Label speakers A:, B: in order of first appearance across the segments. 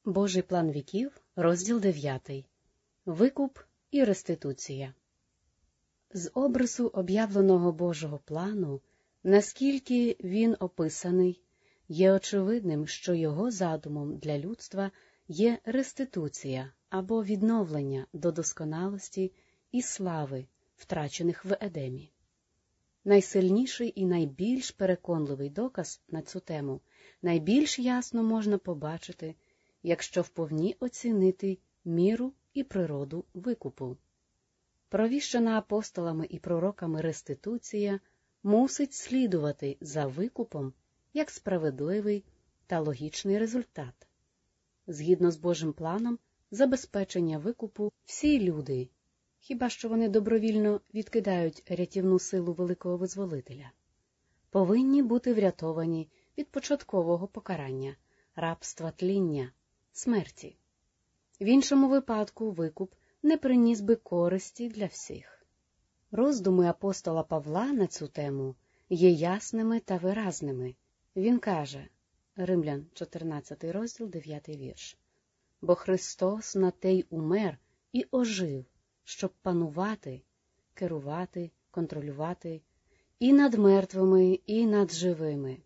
A: Божий план віків, розділ 9. Викуп і реституція. З обрису об'явленого Божого плану, наскільки він описаний, є очевидним, що його задумом для людства є реституція або відновлення до досконалості і слави, втрачених в Едемі. Найсильніший і найбільш переконливий доказ на цю тему найбільш ясно можна побачити, якщо вповні оцінити міру і природу викупу. Провіщена апостолами і пророками реституція мусить слідувати за викупом як справедливий та логічний результат. Згідно з Божим планом, забезпечення викупу всі люди, хіба що вони добровільно відкидають рятівну силу великого визволителя, повинні бути врятовані від початкового покарання, рабства тління, смерті. В іншому випадку викуп не приніс би користі для всіх. Роздуми апостола Павла на цю тему є ясними та виразними. Він каже, Римлян 14 розділ, 9 вірш, «Бо Христос на те й умер і ожив, щоб панувати, керувати, контролювати і над мертвими, і над живими».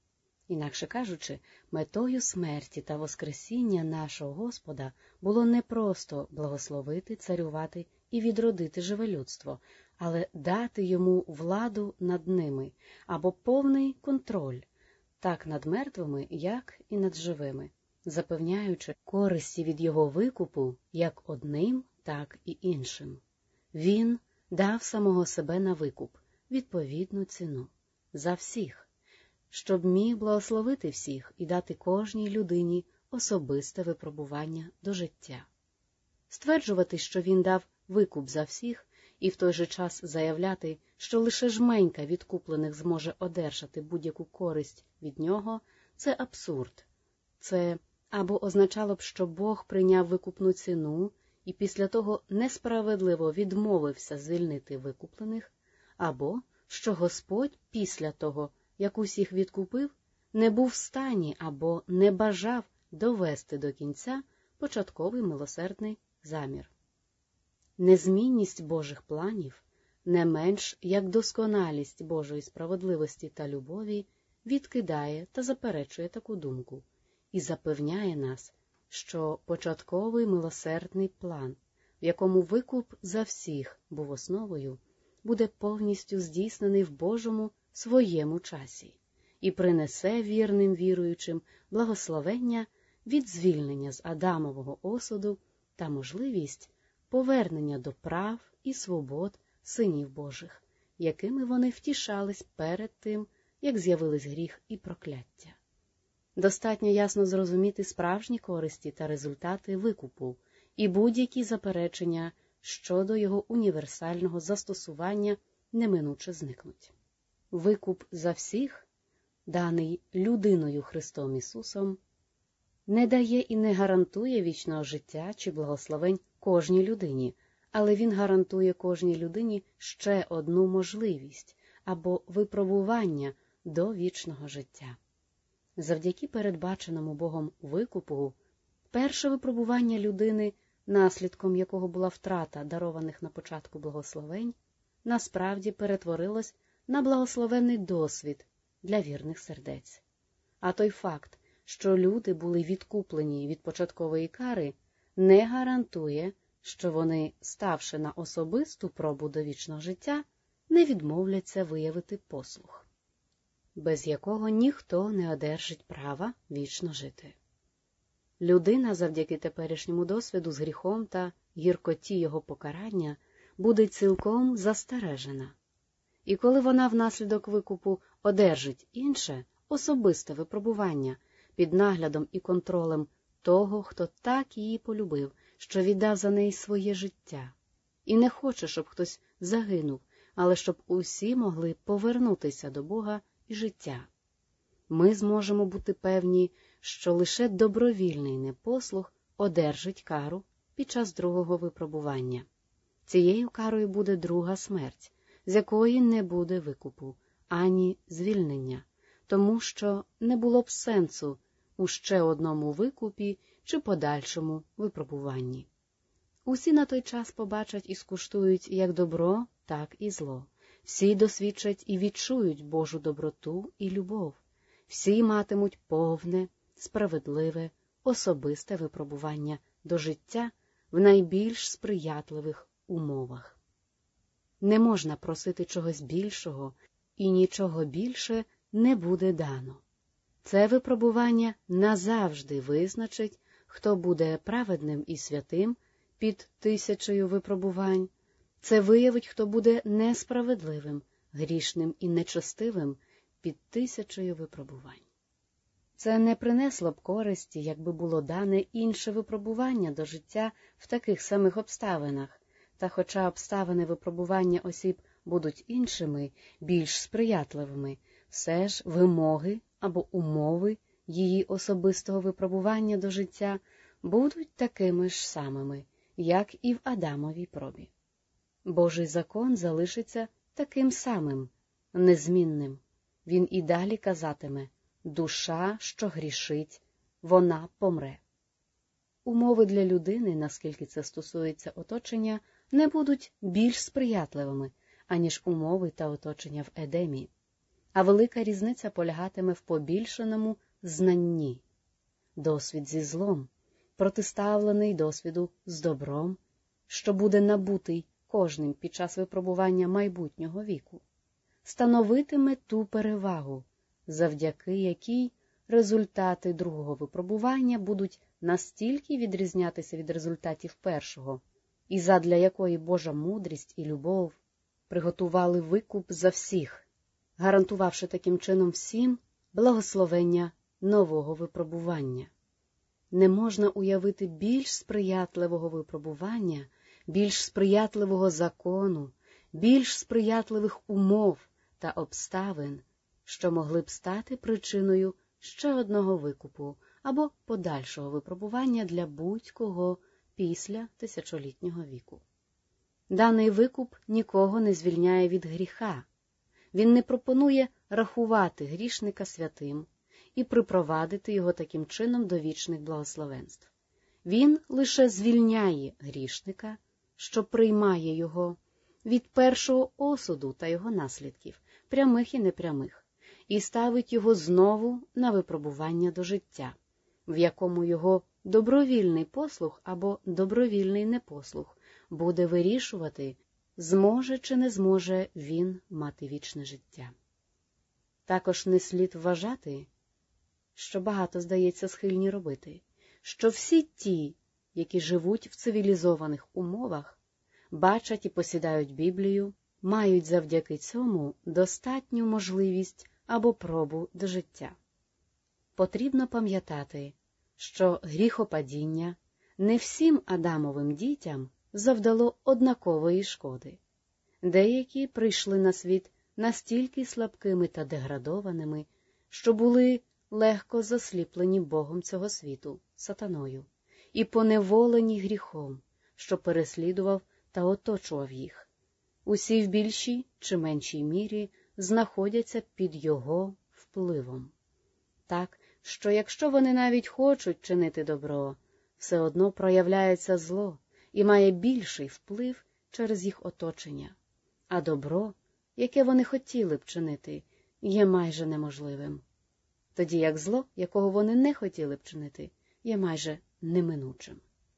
A: Інакше кажучи, метою смерті та воскресіння нашого Господа було не просто благословити, царювати і відродити живе людство, але дати йому владу над ними або повний контроль, так над мертвими, як і над живими, запевняючи користі від його викупу як одним, так і іншим. Він дав самого себе на викуп, відповідну ціну, за всіх, щоб міг благословити всіх і дати кожній людині особисте випробування до життя. Стверджувати, що він дав викуп за всіх, і в той же час заявляти, що лише жменька відкуплених зможе одержати будь-яку користь від нього – це абсурд. Це або означало б, що Бог прийняв викупну ціну і після того несправедливо відмовився звільнити викуплених, або що Господь після того, як усіх відкупив, не був в стані або не бажав довести до кінця початковий милосердний замір. Незмінність Божих планів, не менш як досконалість Божої справедливості та любові, відкидає та заперечує таку думку і запевняє нас, що початковий милосердний план, в якому викуп за всіх був основою, буде повністю здійснений в Божому своєму часі і принесе вірним віруючим благословення від звільнення з Адамового осуду та можливість повернення до прав і свобод синів Божих, якими вони втішались перед тим, як з'явились гріх і прокляття. Достатньо ясно зрозуміти справжні користі та результати викупу і будь-які заперечення щодо його універсального застосування неминуче зникнуть. Викуп за всіх, даний людиною Христом Ісусом, не дає і не гарантує вічного життя чи благословень кожній людині, але він гарантує кожній людині ще одну можливість або випробування до вічного життя. Завдяки передбаченому Богом викупу, перше випробування людини, наслідком якого була втрата дарованих на початку благословень, насправді перетворилось на благословенний досвід для вірних сердець. А той факт, що люди були відкуплені від початкової кари, не гарантує, що вони, ставши на особисту пробу до вічного життя, не відмовляться виявити послух, без якого ніхто не одержить права вічно жити. Людина завдяки теперішньому досвіду з гріхом та гіркоті його покарання буде цілком застережена. І коли вона внаслідок викупу одержить інше, особисте випробування під наглядом і контролем того, хто так її полюбив, що віддав за неї своє життя, і не хоче, щоб хтось загинув, але щоб усі могли повернутися до Бога і життя, ми зможемо бути певні, що лише добровільний непослух одержить кару під час другого випробування. Цією карою буде друга смерть, з якої не буде викупу, ані звільнення, тому що не було б сенсу у ще одному викупі чи подальшому випробуванні. Усі на той час побачать і скуштують як добро, так і зло. Всі досвідчать і відчують Божу доброту і любов. Всі матимуть повне, справедливе, особисте випробування до життя в найбільш сприятливих умовах. Не можна просити чогось більшого, і нічого більше не буде дано. Це випробування назавжди визначить, хто буде праведним і святим під 1000 випробувань. Це виявить, хто буде несправедливим, грішним і нечестивим під 1000 випробувань. Це не принесло б користі, якби було дане інше випробування до життя в таких самих обставинах, та хоча обставини випробування осіб будуть іншими, більш сприятливими, все ж вимоги або умови її особистого випробування до життя будуть такими ж самими, як і в Адамовій пробі. Божий закон залишиться таким самим, незмінним. Він і далі казатиме: душа, що грішить, вона помре. Умови для людини, наскільки це стосується оточення, не будуть більш сприятливими, аніж умови та оточення в Едемі. А велика різниця полягатиме в побільшеному знанні. Досвід зі злом, протиставлений досвіду з добром, що буде набутий кожним під час випробування майбутнього віку, становитиме ту перевагу, завдяки якій результати другого випробування будуть настільки відрізнятися від результатів першого, і задля якої Божа мудрість і любов приготували викуп за всіх, гарантувавши таким чином всім благословення нового випробування. Не можна уявити більш сприятливого випробування, більш сприятливого закону, більш сприятливих умов та обставин, що могли б стати причиною ще одного викупу або подальшого випробування для будь-кого після 1000-літнього віку. Даний викуп нікого не звільняє від гріха. Він не пропонує рахувати грішника святим і припровадити його таким чином до вічних благословенств. Він лише звільняє грішника, що приймає його, від першого осуду та його наслідків, прямих і непрямих, і ставить його знову на випробування до життя, в якому його добровільний послух або добровільний непослух буде вирішувати, зможе чи не зможе він мати вічне життя. Також не слід вважати, що багато, здається, схильні робити, що всі ті, які живуть в цивілізованих умовах, бачать і посідають Біблію, мають завдяки цьому достатню можливість або пробу до життя. Потрібно пам'ятати, що гріхопадіння не всім Адамовим дітям завдало однакової шкоди. Деякі прийшли на світ настільки слабкими та деградованими, що були легко засліплені Богом цього світу, сатаною, і поневолені гріхом, що переслідував та оточував їх. Усі в більшій чи меншій мірі знаходяться під його впливом. Так, що якщо вони навіть хочуть чинити добро, все одно проявляється зло і має більший вплив через їх оточення, а добро, яке вони хотіли б чинити, є майже неможливим, тоді як зло, якого вони не хотіли б чинити, є майже неминучим.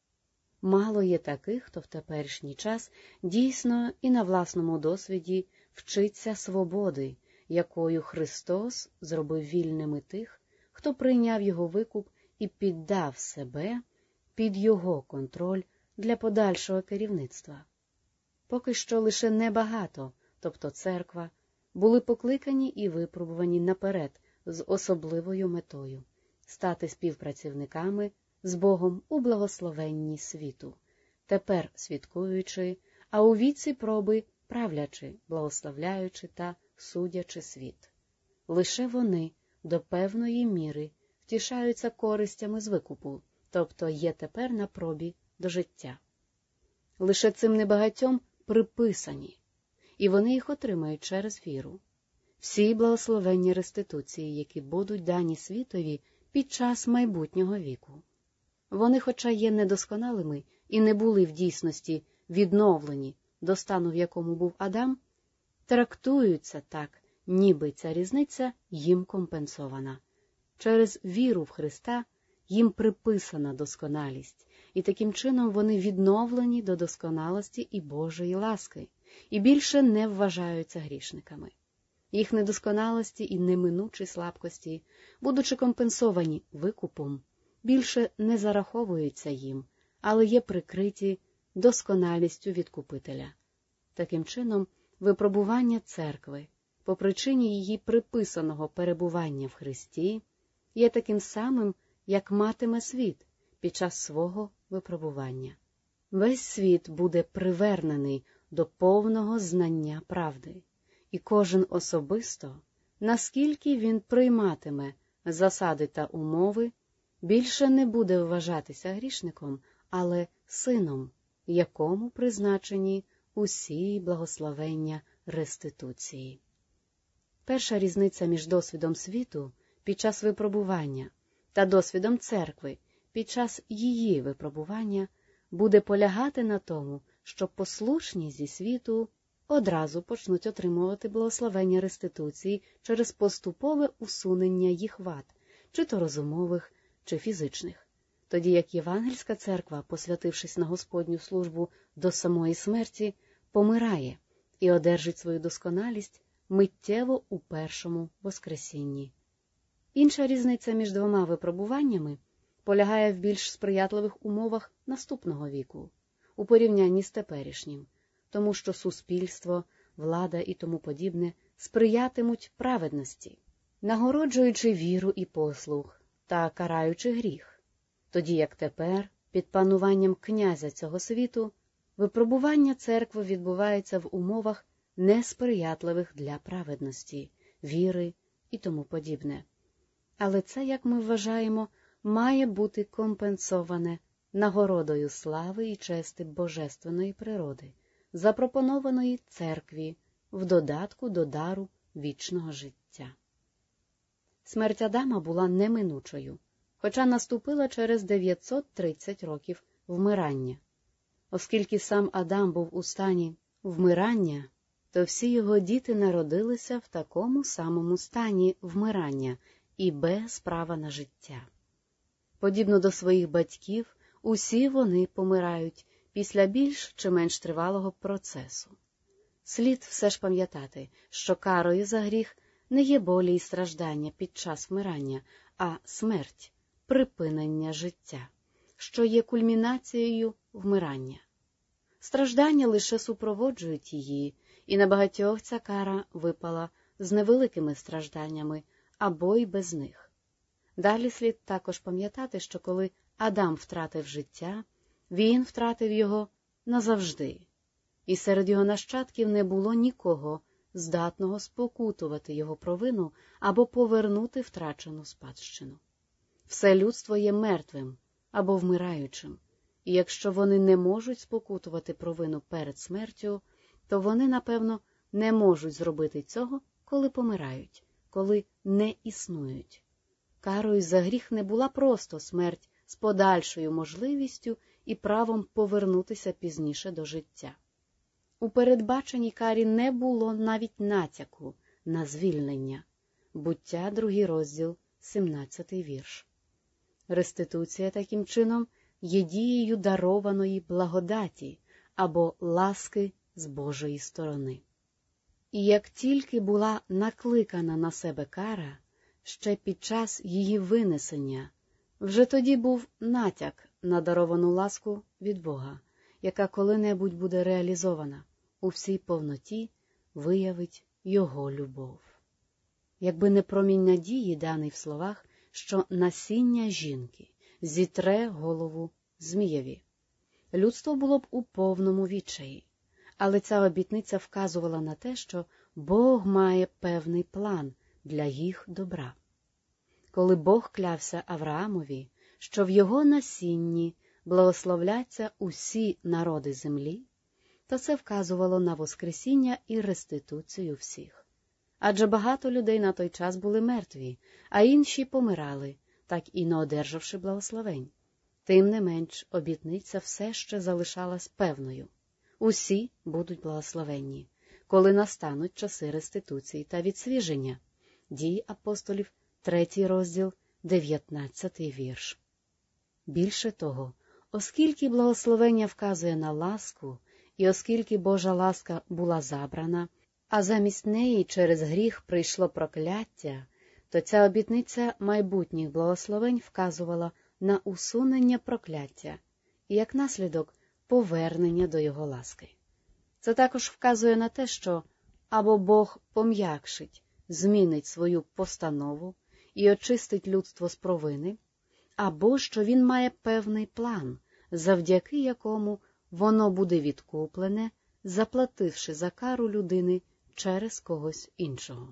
A: Мало є таких, хто в теперішній час дійсно і на власному досвіді вчиться свободи, якою Христос зробив вільними тих, хто прийняв його викуп і піддав себе під його контроль для подальшого керівництва. Поки що лише небагато, тобто церква, були покликані і випробувані наперед з особливою метою – стати співпрацівниками з Богом у благословенні світу, тепер свідкуючи, а у віці проби правлячи, благословляючи та судячи світ. Лише вони до певної міри втішаються користями з викупу, тобто є тепер на пробі до життя. Лише цим небагатьом приписані, і вони їх отримають через віру. Всі благословенні реституції, які будуть дані світові під час майбутнього віку. Вони, хоча є недосконалими і не були в дійсності відновлені до стану, в якому був Адам, трактуються так, ніби ця різниця їм компенсована. Через віру в Христа їм приписана досконалість, і таким чином вони відновлені до досконалості і Божої ласки, і більше не вважаються грішниками. Їх недосконалості і неминучі слабкості, будучи компенсовані викупом, більше не зараховуються їм, але є прикриті досконалістю відкупителя. Таким чином, випробування церкви, по причині її приписаного перебування в Христі, є таким самим, як матиме світ під час свого випробування. Весь світ буде привернений до повного знання правди, і кожен особисто, наскільки він прийматиме засади та умови, більше не буде вважатися грішником, але сином, якому призначені усі благословення реституції. Перша різниця між досвідом світу під час випробування та досвідом церкви під час її випробування буде полягати на тому, що послушні зі світу одразу почнуть отримувати благословення реституції через поступове усунення їх вад, чи то розумових, чи фізичних. Тоді як Євангельська церква, посвятившись на Господню службу до самої смерті, помирає і одержить свою досконалість миттєво у першому воскресінні. Інша різниця між двома випробуваннями полягає в більш сприятливих умовах наступного віку, у порівнянні з теперішнім, тому що суспільство, влада і тому подібне сприятимуть праведності, нагороджуючи віру і послух та караючи гріх, тоді як тепер, під пануванням князя цього світу, випробування церкви відбувається в умовах несприятливих для праведності, віри і тому подібне. Але це, як ми вважаємо, має бути компенсоване нагородою слави і чести божественної природи, запропонованої церкві в додатку до дару вічного життя. Смерть Адама була неминучою, хоча наступила через 930 років вмирання. Оскільки сам Адам був у стані вмирання, то всі його діти народилися в такому самому стані вмирання і без права на життя. Подібно до своїх батьків, усі вони помирають після більш чи менш тривалого процесу. Слід все ж пам'ятати, що карою за гріх не є болі і страждання під час вмирання, а смерть, припинення життя, що є кульмінацією вмирання. Страждання лише супроводжують її, і на багатьох ця кара випала з невеликими стражданнями або й без них. Далі слід також пам'ятати, що коли Адам втратив життя, він втратив його назавжди, і серед його нащадків не було нікого, здатного спокутувати його провину або повернути втрачену спадщину. Все людство є мертвим або вмираючим, і якщо вони не можуть спокутувати провину перед смертю, то вони, напевно, не можуть зробити цього, коли помирають, коли не існують. Карою за гріх не була просто смерть з подальшою можливістю і правом повернутися пізніше до життя. У передбаченій карі не було навіть натяку на звільнення. Буття, 2 розділ, 17 вірш. Реституція, таким чином, є дією дарованої благодаті або ласки з Божої сторони. І як тільки була накликана на себе кара, ще під час її винесення, вже тоді був натяк на даровану ласку від Бога, яка коли-небудь буде реалізована, у всій повноті виявить Його любов. Якби не промінь надії, даний в словах, що насіння жінки зітре голову Змієві, людство було б у повному відчаї. Але ця обітниця вказувала на те, що Бог має певний план для їх добра. Коли Бог клявся Авраамові, що в його насінні благословляться усі народи землі, то це вказувало на воскресіння і реституцію всіх. Адже багато людей на той час були мертві, а інші помирали, так і не одержавши благословень. Тим не менш, обітниця все ще залишалась певною. Усі будуть благословенні, коли настануть часи реституції та відсвіження. Дії апостолів, 3 розділ, 19 вірш. Більше того, оскільки благословення вказує на ласку, і оскільки Божа ласка була забрана, а замість неї через гріх прийшло прокляття, то ця обітниця майбутніх благословень вказувала на усунення прокляття і, як наслідок, повернення до його ласки. Це також вказує на те, що або Бог пом'якшить, змінить свою постанову і очистить людство з провини, або що він має певний план, завдяки якому воно буде відкуплене, заплативши за кару людини через когось іншого.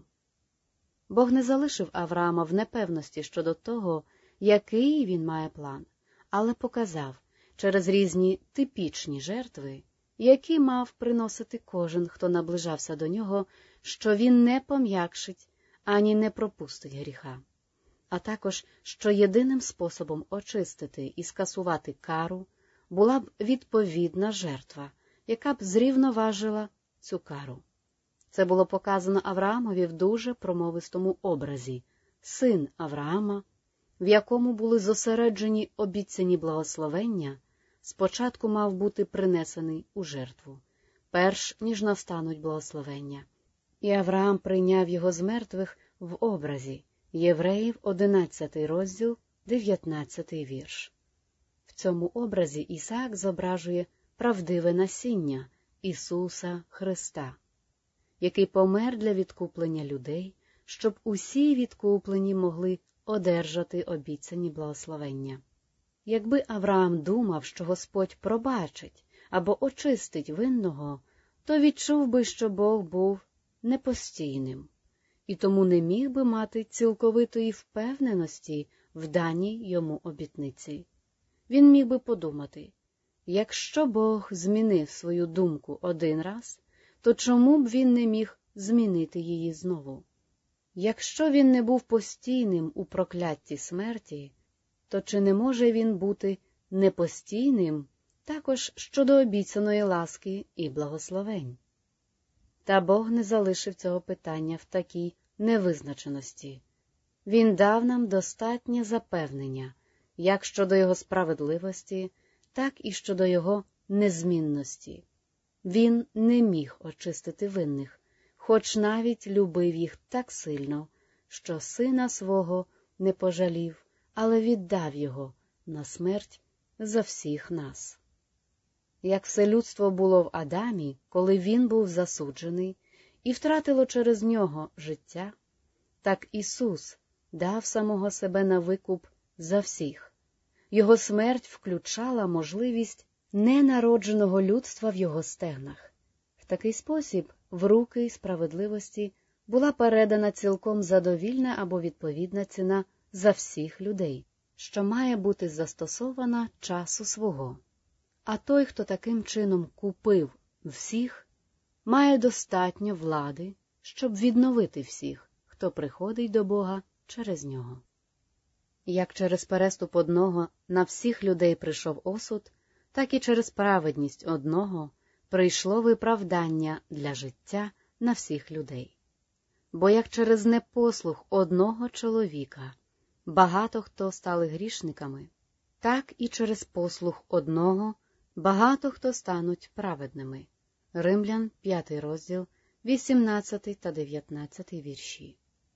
A: Бог не залишив Авраама в непевності щодо того, який він має план, але показав через різні типічні жертви, які мав приносити кожен, хто наближався до нього, що він не пом'якшить ані не пропустить гріха, а також, що єдиним способом очистити і скасувати кару була б відповідна жертва, яка б зрівноважила цю кару. Це було показано Авраамові в дуже промовистому образі – син Авраама, в якому були зосереджені обіцяні благословення, спочатку мав бути принесений у жертву, перш ніж настануть благословення. І Авраам прийняв його з мертвих в образі. Євреїв, 11 розділ, 19 вірш. В цьому образі Ісаак зображує правдиве насіння Ісуса Христа, який помер для відкуплення людей, щоб усі відкуплені могли одержати обіцяні благословення. Якби Авраам думав, що Господь пробачить або очистить винного, то відчув би, що Бог був непостійним, і тому не міг би мати цілковитої впевненості в даній йому обітниці. Він міг би подумати, якщо Бог змінив свою думку один раз, то чому б він не міг змінити її знову? Якщо він не був постійним у проклятті смерті, то чи не може він бути непостійним також щодо обіцяної ласки і благословень? Та Бог не залишив цього питання в такій невизначеності. Він дав нам достатнє запевнення, як щодо його справедливості, так і щодо його незмінності. Він не міг очистити винних, хоч навіть любив їх так сильно, що сина свого не пожалів, але віддав його на смерть за всіх нас. Як все людство було в Адамі, коли він був засуджений і втратило через нього життя, так Ісус дав самого себе на викуп за всіх. Його смерть включала можливість ненародженого людства в його стегнах. В такий спосіб в руки справедливості була передана цілком задовільна або відповідна ціна за всіх людей, що має бути застосована часу свого. А той, хто таким чином купив всіх, має достатньо влади, щоб відновити всіх, хто приходить до Бога через нього. Як через переступ одного на всіх людей прийшов осуд, так і через праведність одного прийшло виправдання для життя на всіх людей. Бо як через непослух одного чоловіка багато хто стали грішниками, так і через послух одного багато хто стануть праведними. Римлян, 5 розділ, 18 та 19 вірші.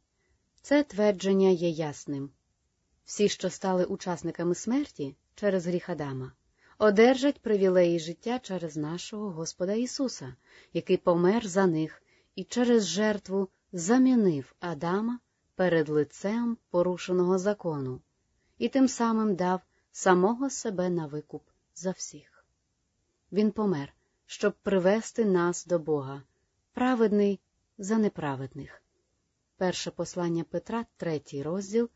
A: Це твердження є ясним. Всі, що стали учасниками смерті через гріх Адама, одержать привілеї життя через нашого Господа Ісуса, який помер за них і через жертву замінив Адама перед лицем порушеного закону і тим самим дав самого себе на викуп за всіх. Він помер, щоб привести нас до Бога, праведний за неправедних. Перше послання Петра, 3 розділ,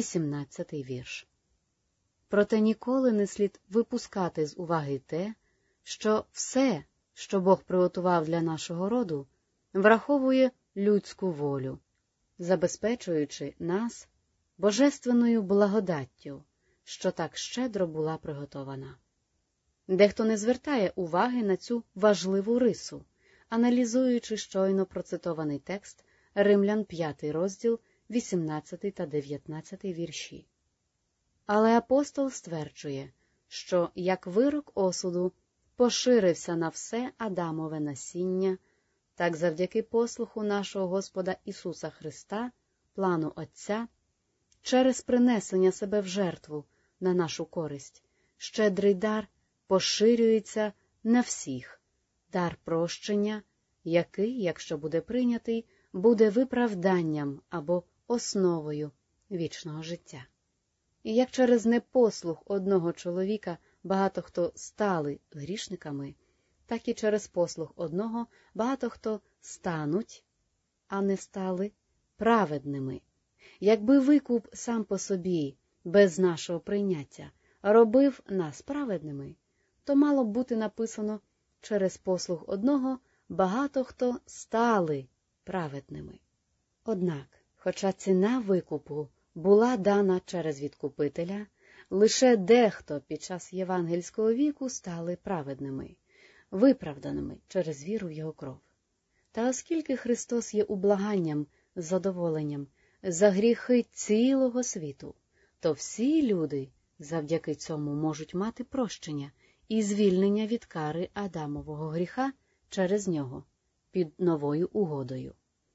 A: 18 вірш. Проте ніколи не слід випускати з уваги те, що все, що Бог приготував для нашого роду, враховує людську волю, забезпечуючи нас божественною благодаттю, що так щедро була приготована. Дехто не звертає уваги на цю важливу рису, аналізуючи щойно процитований текст Римлян 5 розділ, 18 та 19 вірші. Але апостол стверджує, що як вирок осуду поширився на все Адамове насіння, так завдяки послуху нашого Господа Ісуса Христа, плану Отця, через принесення себе в жертву на нашу користь, щедрий дар поширюється на всіх, дар прощення, який, якщо буде прийнятий, буде виправданням або основою вічного життя. І як через непослух одного чоловіка багато хто стали грішниками, так і через послух одного багато хто стануть, а не стали праведними. Якби викуп сам по собі, без нашого прийняття, робив нас праведними, то мало б бути написано через послух одного багато хто стали праведними. Однак, хоча ціна викупу була дана через відкупителя, лише дехто під час євангельського віку стали праведними, виправданими через віру в його кров. Та оскільки Христос є ублаганням, задоволенням за гріхи цілого світу, то всі люди завдяки цьому можуть мати прощення і звільнення від кари Адамового гріха через нього, під новою угодою.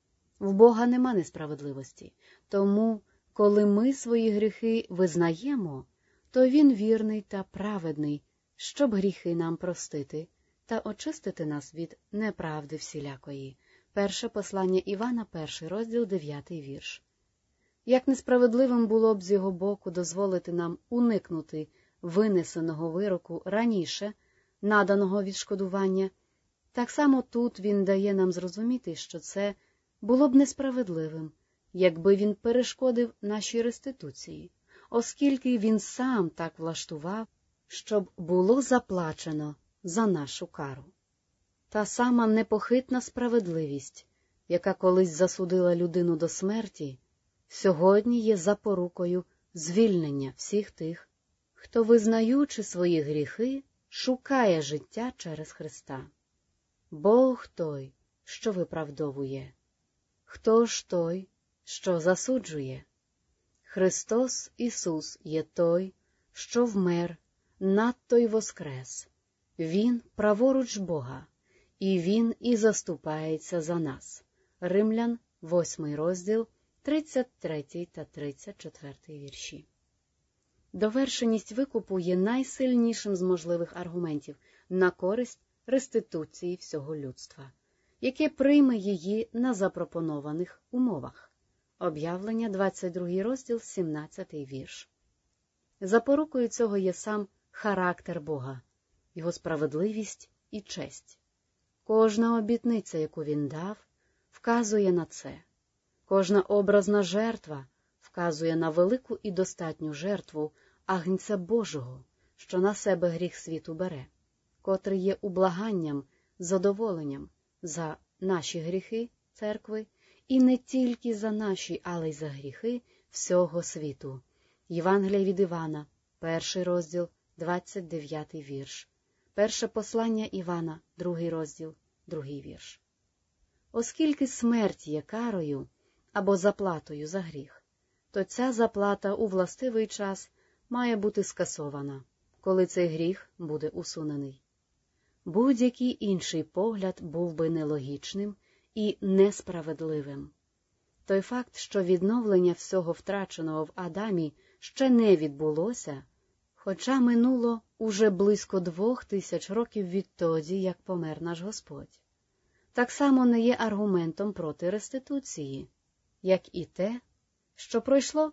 A: В Бога нема несправедливості, тому, коли ми свої гріхи визнаємо, то Він вірний та праведний, щоб гріхи нам простити та очистити нас від неправди всілякої. Перше послання Івана, 1 розділ, 9 вірш. Як несправедливим було б з його боку дозволити нам уникнути винесеного вироку раніше, наданого відшкодування, так само тут він дає нам зрозуміти, що це було б несправедливим, якби він перешкодив нашій реституції, оскільки він сам так влаштував, щоб було заплачено за нашу кару. Та сама непохитна справедливість, яка колись засудила людину до смерті, сьогодні є запорукою звільнення всіх тих, хто, визнаючи свої гріхи, шукає життя через Христа. Бог той, що виправдовує. Хто ж той, що засуджує? Христос Ісус є той, що вмер, надто й воскрес. Він праворуч Бога, і Він і заступається за нас. Римлян, 8 розділ, 33 та 34 вірші. Довершеність викупу є найсильнішим з можливих аргументів на користь реституції всього людства, яке прийме її на запропонованих умовах. Об'явлення, 22 розділ, 17 вірш. Запорукою цього є сам характер Бога, його справедливість і честь. Кожна обітниця, яку він дав, вказує на це. Кожна образна жертва вказує на велику і достатню жертву Агнця Божого, що на себе гріх світу бере, котрий є ублаганням, задоволенням за наші гріхи, церкви, і не тільки за наші, але й за гріхи всього світу. Євангелія від Івана, 1 розділ, 29 вірш. Перше послання Івана, 2 розділ, 2 вірш. Оскільки смерть є карою або заплатою за гріх, то ця заплата у властивий час має бути скасована, коли цей гріх буде усунений. Будь-який інший погляд був би нелогічним і несправедливим. Той факт, що відновлення всього втраченого в Адамі ще не відбулося, хоча минуло уже близько 2000 років відтоді, як помер наш Господь, так само не є аргументом проти реституції, як і те, що пройшло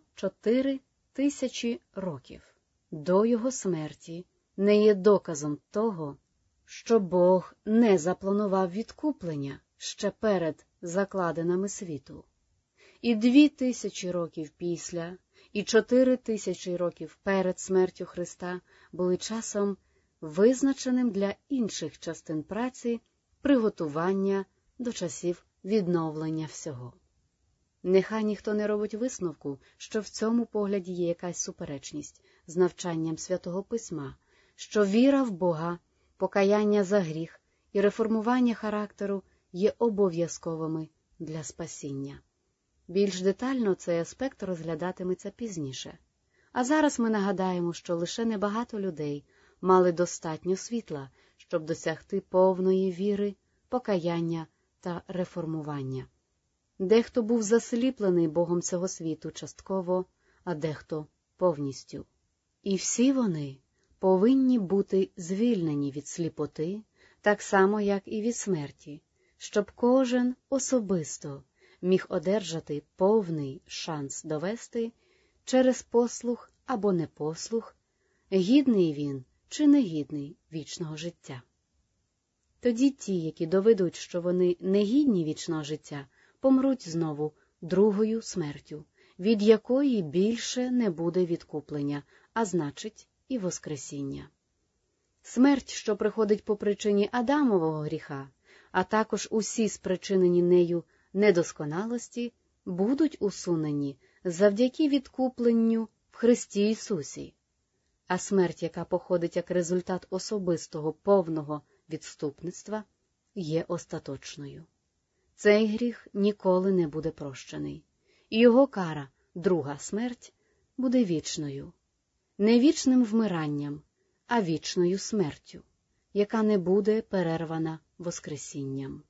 A: 4000 років до його смерті, не є доказом того, що Бог не запланував відкуплення ще перед закладинами світу. І 2000 років після, і 4000 років перед смертю Христа були часом визначеним для інших частин праці приготування до часів відновлення всього. Нехай ніхто не робить висновку, що в цьому погляді є якась суперечність, з навчанням Святого Письма, що віра в Бога, покаяння за гріх і реформування характеру є обов'язковими для спасіння. Більш детально цей аспект розглядатиметься пізніше. А зараз ми нагадаємо, що лише небагато людей мали достатньо світла, щоб досягти повної віри, покаяння та реформування. Дехто був засліплений Богом цього світу частково, а дехто повністю. І всі вони повинні бути звільнені від сліпоти, так само, як і від смерті, щоб кожен особисто міг одержати повний шанс довести через послух або непослух, гідний він чи негідний вічного життя. Тоді ті, які доведуть, що вони не гідні вічного життя, помруть знову другою смертю, від якої більше не буде відкуплення, а значить і воскресіння. Смерть, що приходить по причині Адамового гріха, а також усі спричинені нею недосконалості, будуть усунені завдяки відкупленню в Христі Ісусі. А смерть, яка походить як результат особистого повного відступництва, є остаточною. Цей гріх ніколи не буде прощений, і його кара, друга смерть, буде вічною. Не вічним вмиранням, а вічною смертю, яка не буде перервана воскресінням.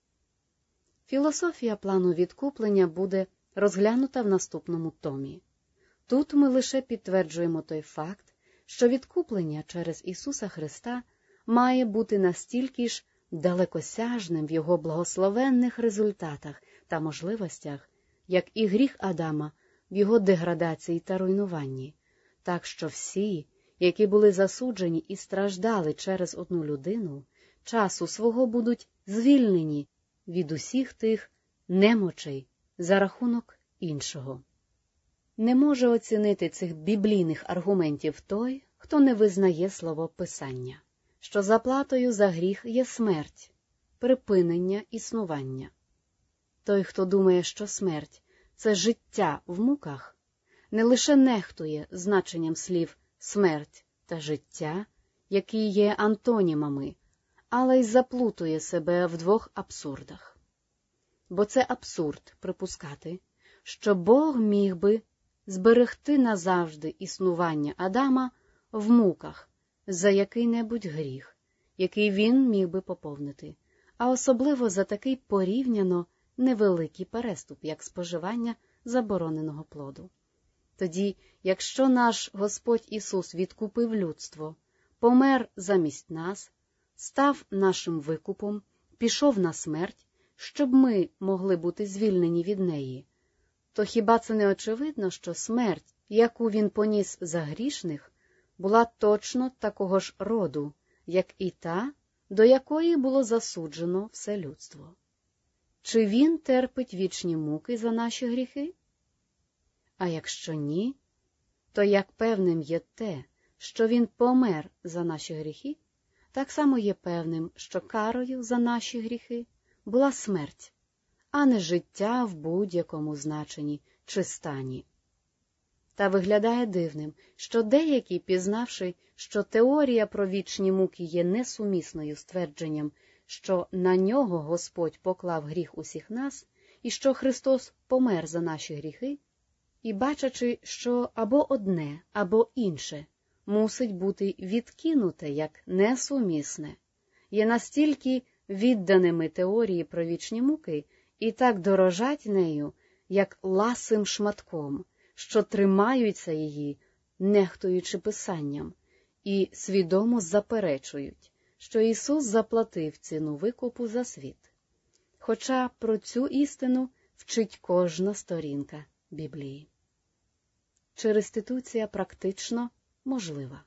A: Філософія плану відкуплення буде розглянута в наступному томі. Тут ми лише підтверджуємо той факт, що відкуплення через Ісуса Христа має бути настільки ж далекосяжним в його благословенних результатах та можливостях, як і гріх Адама в його деградації та руйнуванні, так що всі, які були засуджені і страждали через одну людину, часу свого будуть звільнені від усіх тих немочей за рахунок іншого. Не може оцінити цих біблійних аргументів той, хто не визнає слово Писання, що заплатою за гріх є смерть, припинення існування. Той, хто думає, що смерть – це життя в муках, не лише нехтує значенням слів «смерть» та «життя», які є антонімами, але й заплутує себе в двох абсурдах. Бо це абсурд припускати, що Бог міг би зберегти назавжди існування Адама в муках за який-небудь гріх, який він міг би поповнити, а особливо за такий порівняно невеликий переступ, як споживання забороненого плоду. Тоді, якщо наш Господь Ісус відкупив людство, помер замість нас, став нашим викупом, пішов на смерть, щоб ми могли бути звільнені від неї, то хіба це не очевидно, що смерть, яку він поніс за грішних, була точно такого ж роду, як і та, до якої було засуджено все людство? Чи він терпить вічні муки за наші гріхи? А якщо ні, то як певним є те, що він помер за наші гріхи, так само є певним, що карою за наші гріхи була смерть, а не життя в будь-якому значенні чи стані. Та виглядає дивним, що деякі, пізнавши, що теорія про вічні муки є несумісною з твердженням, що на нього Господь поклав гріх усіх нас, і що Христос помер за наші гріхи, і бачачи, що або одне, або інше мусить бути відкинуте як несумісне, є настільки відданими теорії про вічні муки і так дорожать нею, як ласим шматком, що тримаються її, нехтуючи Писанням, і свідомо заперечують, що Ісус заплатив ціну викупу за світ. Хоча про цю істину вчить кожна сторінка Біблії. Чи реституція практично можлива?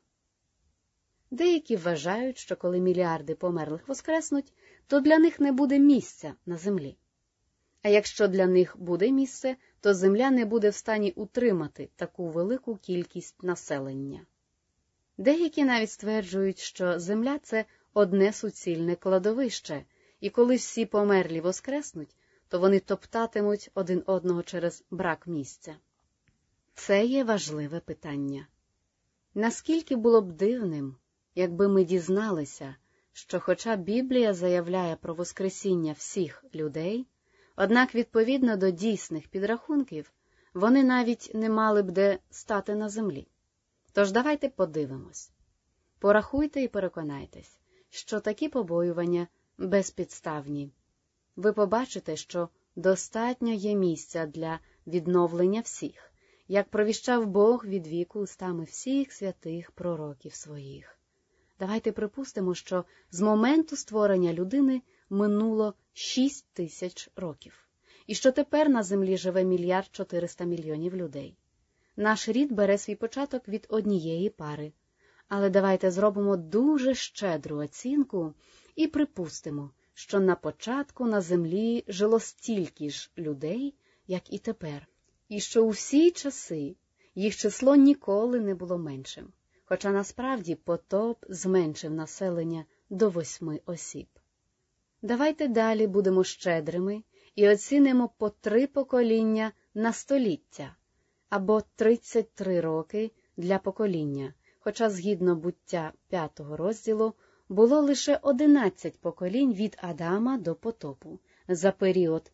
A: Деякі вважають, що коли мільярди померлих воскреснуть, то для них не буде місця на землі. А якщо для них буде місце, то земля не буде в стані утримати таку велику кількість населення. Деякі навіть стверджують, що земля – це одне суцільне кладовище, і коли всі померлі воскреснуть, то вони топтатимуть один одного через брак місця. Це є важливе питання. Наскільки було б дивним, якби ми дізналися, що хоча Біблія заявляє про воскресіння всіх людей, однак відповідно до дійсних підрахунків вони навіть не мали б де стати на землі. Тож давайте подивимось. Порахуйте і переконайтесь, що такі побоювання безпідставні. Ви побачите, що достатньо є місця для відновлення всіх, як провіщав Бог від віку устами всіх святих пророків своїх. Давайте припустимо, що з моменту створення людини минуло 6 тисяч років, і що тепер на землі живе 1,4 мільярда людей. Наш рід бере свій початок від однієї пари. Але давайте зробимо дуже щедру оцінку і припустимо, що на початку на землі жило стільки ж людей, як і тепер, і що у всі часи їх число ніколи не було меншим, хоча насправді потоп зменшив населення до 8 осіб. Давайте далі будемо щедрими і оцінимо по 3 покоління на століття, або 33 роки для покоління, хоча згідно буття 5 розділу було лише 11 поколінь від Адама до потопу за період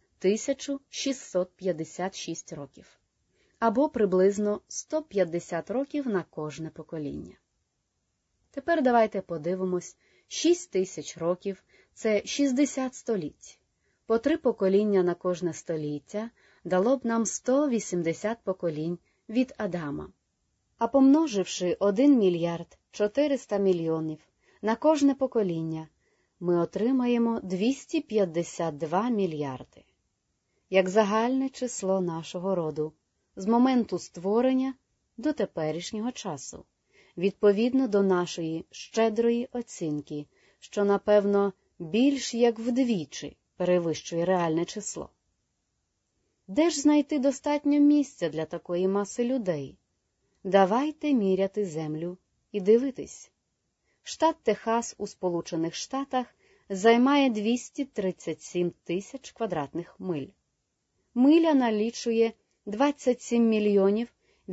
A: 1656 років, або приблизно 150 років на кожне покоління. Тепер давайте подивимось, 6 тисяч років – це 60 століть. По 3 покоління на кожне століття дало б нам 180 поколінь від Адама. А помноживши 1,4 мільярда на кожне покоління, ми отримаємо 252 мільярди. Як загальне число нашого роду з моменту створення до теперішнього часу, відповідно до нашої щедрої оцінки, що, напевно, більш як вдвічі перевищує реальне число. Де ж знайти достатньо місця для такої маси людей? Давайте міряти землю і дивитись. Штат Техас у Сполучених Штатах займає 237 тисяч квадратних миль. Миля налічує 27 мільйонів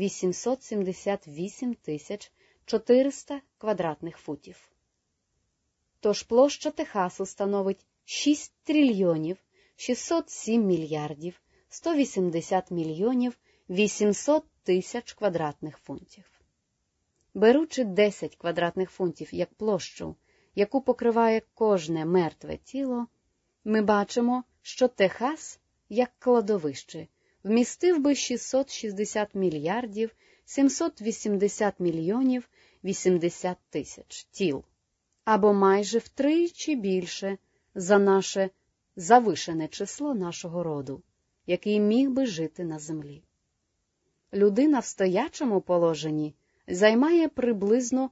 A: 878 тисяч 400 квадратних футів. Тож площа Техасу становить 6 трильйонів 607 мільярдів 180 мільйонів 800 тисяч квадратних фунтів. Беручи 10 квадратних фунтів як площу, яку покриває кожне мертве тіло, ми бачимо, що Техас, як кладовище, вмістив би 660 мільярдів 780 мільйонів 80 тисяч тіл, або майже втричі більше за наше завишене число нашого роду, який міг би жити на землі. Людина в стоячому положенні займає приблизно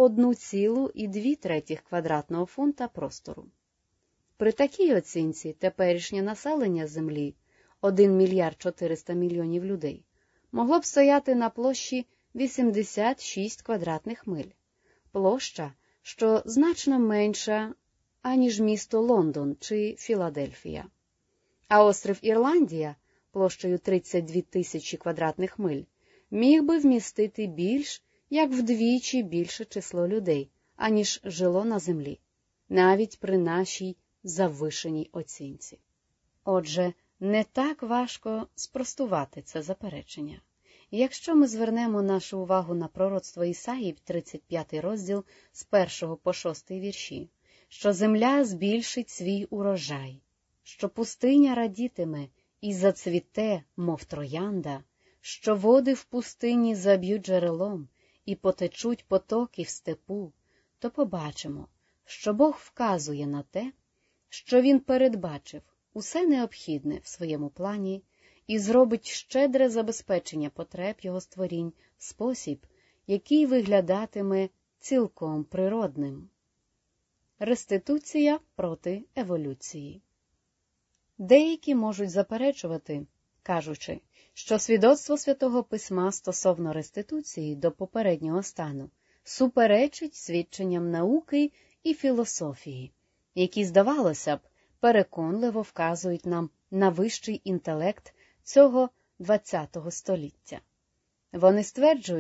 A: 1,2 квадратного фунта простору. При такій оцінці теперішнє населення Землі, 1,4 мільярда людей, могло б стояти на площі 86 квадратних миль. Площа, що значно менша, аніж місто Лондон чи Філадельфія. А острів Ірландія, площею 32 тисячі квадратних миль, міг би вмістити більш як вдвічі більше число людей, аніж жило на землі, навіть при нашій завишеній оцінці. Отже, не так важко спростувати це заперечення. Якщо ми звернемо нашу увагу на пророцтво Ісаї, 35 розділ, з 1 по 6 вірші, що земля збільшить свій урожай, що пустиня радітиме і зацвіте, мов троянда, що води в пустині заб'ють джерелом і потечуть потоки в степу, то побачимо, що Бог вказує на те, що Він передбачив усе необхідне в своєму плані і зробить щедре забезпечення потреб його створінь в спосіб, який виглядатиме цілком природним. Реституція проти еволюції. Деякі можуть заперечувати, кажучи, що свідоцтво Святого Письма стосовно реституції до попереднього стану суперечить свідченням науки і філософії, які, здавалося б, переконливо вказують нам на вищий інтелект цього ХХ століття. Вони стверджують,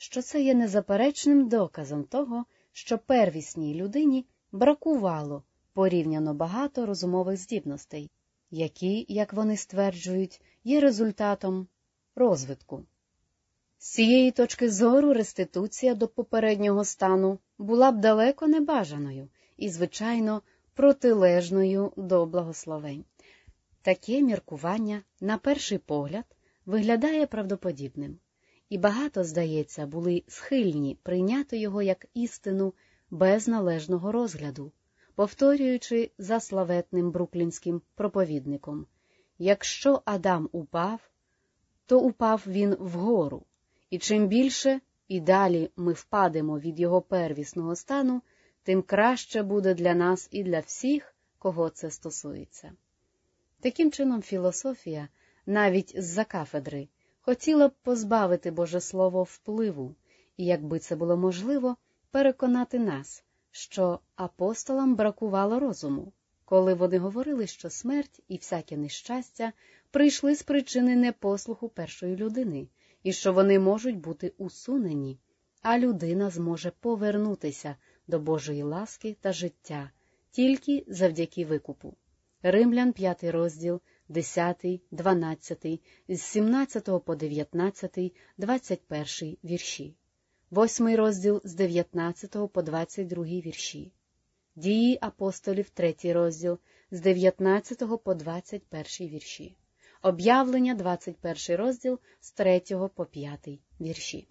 A: що це є незаперечним доказом того, що первісній людині бракувало порівняно багато розумових здібностей, які, як вони стверджують, є результатом розвитку. З цієї точки зору реституція до попереднього стану була б далеко небажаною і, звичайно, протилежною до благословень. Таке міркування, на перший погляд, виглядає правдоподібним, і багато, здається, були схильні прийняти його як істину без належного розгляду, повторюючи за славетним бруклінським проповідником: «Якщо Адам упав, то упав він вгору, і чим більше і далі ми впадемо від його первісного стану, тим краще буде для нас і для всіх, кого це стосується». Таким чином, філософія, навіть з-за кафедри, хотіла б позбавити Боже Слово впливу, і, якби це було можливо, переконати нас, що апостолам бракувало розуму, коли вони говорили, що смерть і всяке нещастя прийшли з причини непослуху першої людини, і що вони можуть бути усунені, а людина зможе повернутися до Божої ласки та життя тільки завдяки викупу. Римлян 5 розділ, 10, 12, з 17 по 19, 21 вірші. 8 розділ з 19 по 22 вірші. Дії апостолів 3 розділ з 19 по 21 вірші. Об'явлення 21 розділ з 3 по 5 вірші.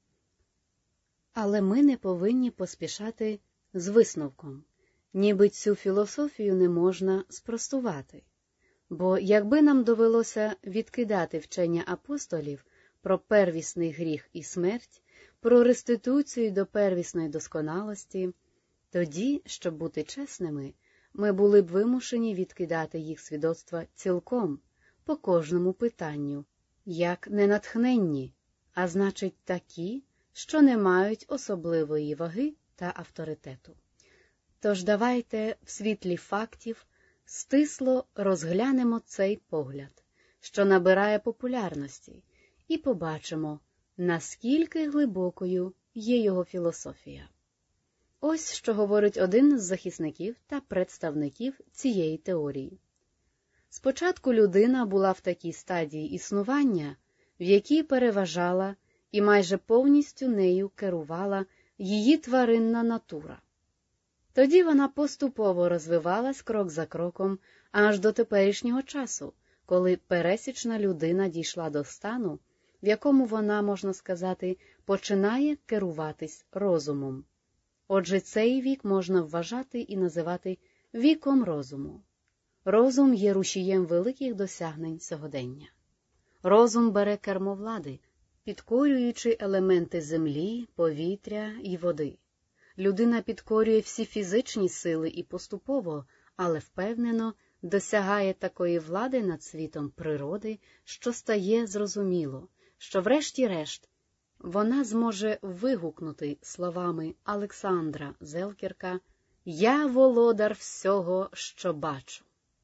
A: Але ми не повинні поспішати з висновком, ніби цю філософію не можна спростувати. Бо якби нам довелося відкидати вчення апостолів про первісний гріх і смерть, про реституцію до первісної досконалості, тоді, щоб бути чесними, ми були б вимушені відкидати їх свідоцтва цілком, по кожному питанню, як ненатхненні, а значить такі, що не мають особливої ваги та авторитету. Тож давайте в світлі фактів стисло розглянемо цей погляд, що набирає популярності, і побачимо, наскільки глибокою є його філософія. Ось що говорить один з захисників та представників цієї теорії. Спочатку людина була в такій стадії існування, в якій переважала і майже повністю нею керувала її тваринна натура. Тоді вона поступово розвивалась крок за кроком аж до теперішнього часу, коли пересічна людина дійшла до стану, в якому вона, можна сказати, починає керуватись розумом. Отже, цей вік можна вважати і називати віком розуму. Розум є рушієм великих досягнень сьогодення. Розум бере кермо влади, підкорюючи елементи землі, повітря і води. Людина підкорює всі фізичні сили і поступово, але впевнено, досягає такої влади над світом природи, що стає зрозуміло, що врешті-решт вона зможе вигукнути словами Олександра Зелкерка «Я володар всього, що бачу».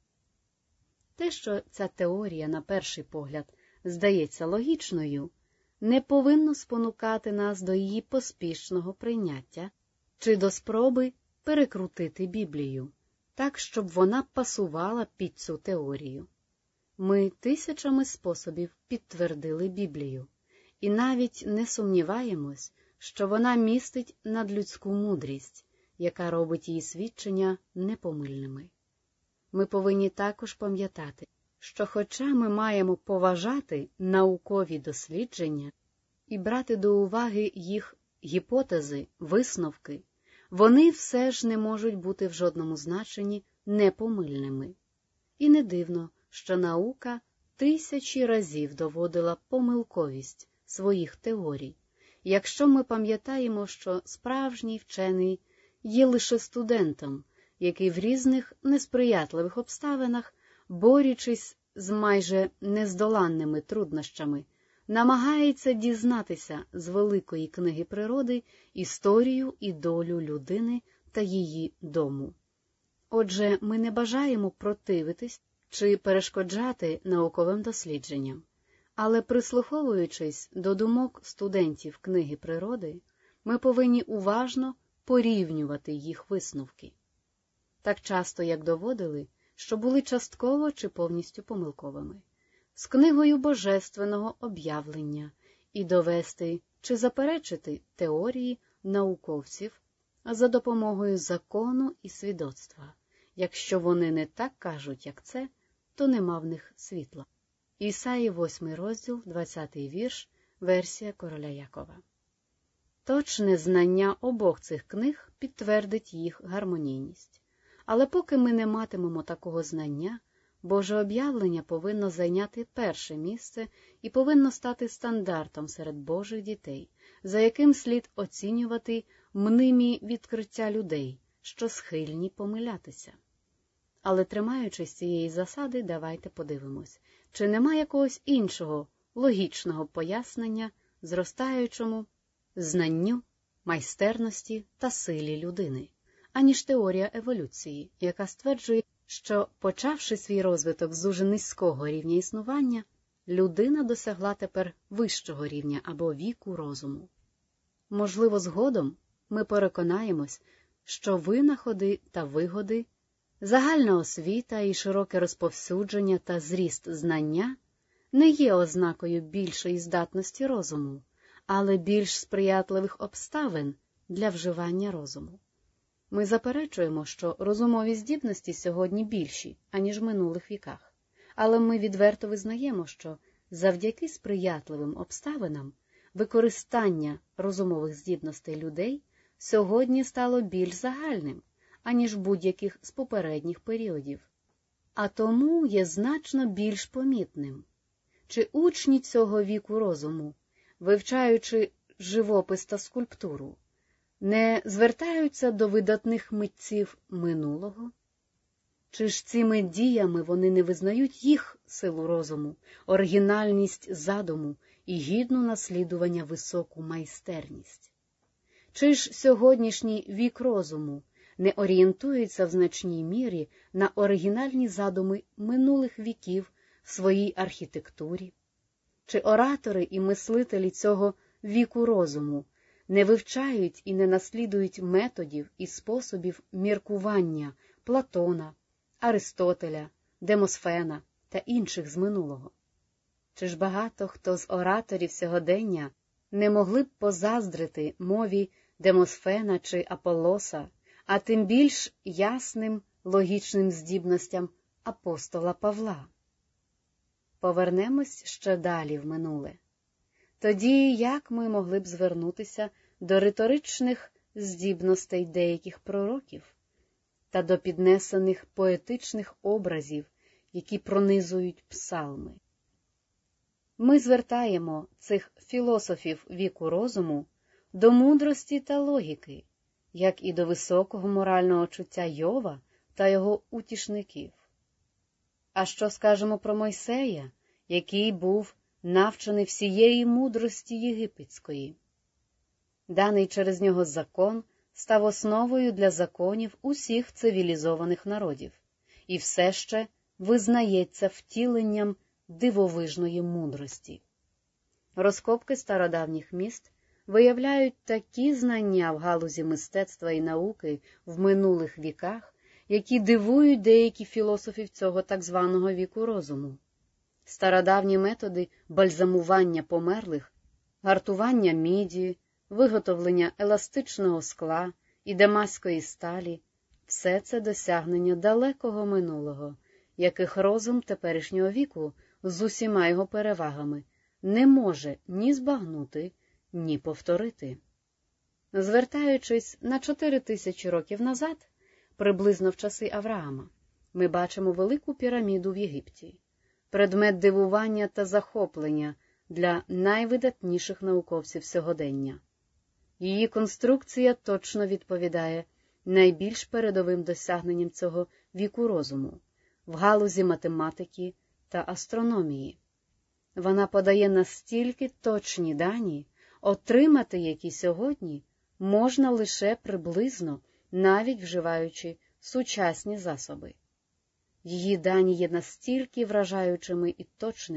A: Те, що ця теорія, на перший погляд, здається логічною, не повинно спонукати нас до її поспішного прийняття чи до спроби перекрутити Біблію, так, щоб вона пасувала під цю теорію. Ми тисячами способів підтвердили Біблію, і навіть не сумніваємось, що вона містить надлюдську мудрість, яка робить її свідчення непомильними. Ми повинні також пам'ятати, що хоча ми маємо поважати наукові дослідження і брати до уваги їх гіпотези, висновки, вони все ж не можуть бути в жодному значенні непомильними. І не дивно, що наука тисячі разів доводила помилковість своїх теорій, якщо ми пам'ятаємо, що справжній вчений є лише студентом, який в різних несприятливих обставинах, борючись з майже нездоланними труднощами, намагається дізнатися з великої книги природи історію і долю людини та її дому. Отже, ми не бажаємо противитись чи перешкоджати науковим дослідженням. Але прислуховуючись до думок студентів книги природи, ми повинні уважно порівнювати їх висновки. Так часто, як доводили, що були частково чи повністю помилковими, з книгою божественного об'явлення і довести чи заперечити теорії науковців за допомогою закону і свідоцтва. Якщо вони не так кажуть, як це, то нема в них світла. Ісаї 8 розділ, 20 вірш, версія короля Якова. Точне знання обох цих книг підтвердить їх гармонійність. Але поки ми не матимемо такого знання, Боже об'явлення повинно зайняти перше місце і повинно стати стандартом серед Божих дітей, за яким слід оцінювати мнимі відкриття людей, що схильні помилятися. Але тримаючись цієї засади, давайте подивимось, чи нема якогось іншого логічного пояснення зростаючому знанню, майстерності та силі людини, аніж теорія еволюції, яка стверджує, що, почавши свій розвиток з уже низького рівня існування, людина досягла тепер вищого рівня або віку розуму. Можливо, згодом ми переконаємось, що винаходи та вигоди, загальна освіта і широке розповсюдження та зріст знання не є ознакою більшої здатності розуму, але більш сприятливих обставин для вживання розуму. Ми заперечуємо, що розумові здібності сьогодні більші, аніж в минулих віках, але ми відверто визнаємо, що завдяки сприятливим обставинам використання розумових здібностей людей сьогодні стало більш загальним, аніж будь-яких з попередніх періодів, а тому є значно більш помітним. Чи учні цього віку розуму, вивчаючи живопис та скульптуру, не звертаються до видатних митців минулого? Чи ж цими діями вони не визнають їх силу розуму, оригінальність задуму і гідну наслідування високу майстерність? Чи ж сьогоднішній вік розуму не орієнтується в значній мірі на оригінальні задуми минулих віків в своїй архітектурі? Чи оратори і мислителі цього віку розуму не вивчають і не наслідують методів і способів міркування Платона, Аристотеля, Демосфена та інших з минулого? Чи ж багато хто з ораторів сьогодення не могли б позаздрити мові Демосфена чи Аполлоса, а тим більш ясним логічним здібностям апостола Павла? Повернемось ще далі в минуле. Тоді як ми могли б звернутися до риторичних здібностей деяких пророків та до піднесених поетичних образів, які пронизують псалми? Ми звертаємо цих філософів віку розуму до мудрості та логіки, як і до високого морального чуття Йова та його утішників. А що скажемо про Мойсея, який був навчений всієї мудрості єгипетської? Даний через нього закон став основою для законів усіх цивілізованих народів і все ще визнається втіленням дивовижної мудрості. Розкопки стародавніх міст виявляють такі знання в галузі мистецтва і науки в минулих віках, які дивують деякі філософів цього так званого віку розуму. Стародавні методи бальзамування померлих, гартування міді, виготовлення еластичного скла і дамаської сталі – все це досягнення далекого минулого, яких розум теперішнього віку з усіма його перевагами не може ні збагнути, ні повторити. Звертаючись на 4000 років назад, приблизно в часи Авраама, ми бачимо велику піраміду в Єгипті, предмет дивування та захоплення для найвидатніших науковців сьогодення. Її конструкція точно відповідає найбільш передовим досягненням цього віку розуму в галузі математики та астрономії. Вона подає настільки точні дані, отримати які сьогодні можна лише приблизно, навіть вживаючи сучасні засоби. Її дані є настільки вражаючими і точними,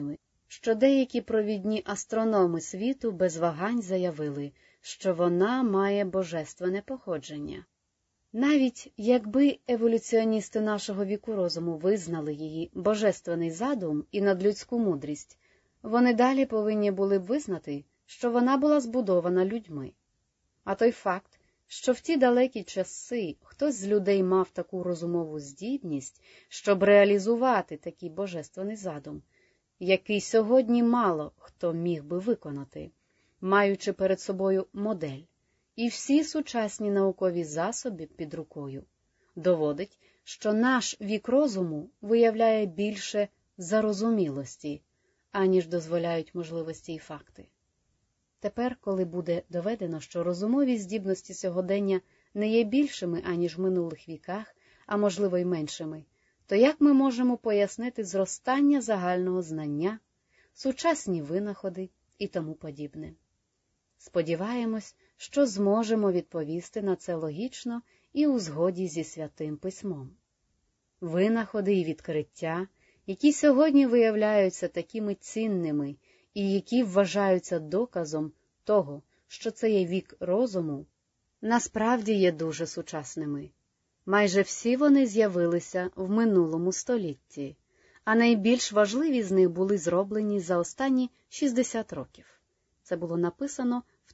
A: що деякі провідні астрономи світу без вагань заявили, що вона має божественне походження. Навіть якби еволюціоністи нашого віку розуму визнали її божественний задум і надлюдську мудрість, вони далі повинні були б визнати, що вона була збудована людьми. А той факт, що в ті далекі часи хтось з людей мав таку розумову здібність, щоб реалізувати такий божественний задум, який сьогодні мало хто міг би виконати, маючи перед собою модель і всі сучасні наукові засоби під рукою, доводить, що наш вік розуму виявляє більше зарозумілості, аніж дозволяють можливості і факти. Тепер, коли буде доведено, що розумові здібності сьогодення не є більшими, аніж в минулих віках, а можливо й меншими, то як ми можемо пояснити зростання загального знання, сучасні винаходи і тому подібне? Сподіваємось, що зможемо відповісти на це логічно і у згоді зі Святим Письмом. Винаходи і відкриття, які сьогодні виявляються такими цінними і які вважаються доказом того, що це є вік розуму, насправді є дуже сучасними. Майже всі вони з'явилися в минулому столітті, а найбільш важливі з них були зроблені за останні 60 років. Це було написано в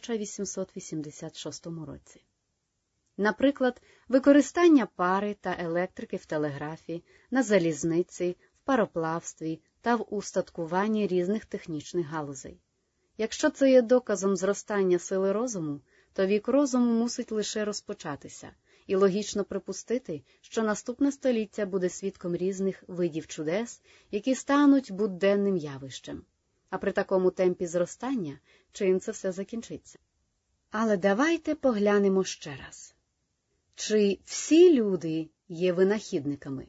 A: 1886 році. Наприклад, використання пари та електрики в телеграфі, на залізниці, в пароплавстві та в устаткуванні різних технічних галузей. Якщо це є доказом зростання сили розуму, то вік розуму мусить лише розпочатися, і логічно припустити, що наступне століття буде свідком різних видів чудес, які стануть буденним явищем. А при такому темпі зростання, чим це все закінчиться? Але давайте поглянемо ще раз. Чи всі люди є винахідниками?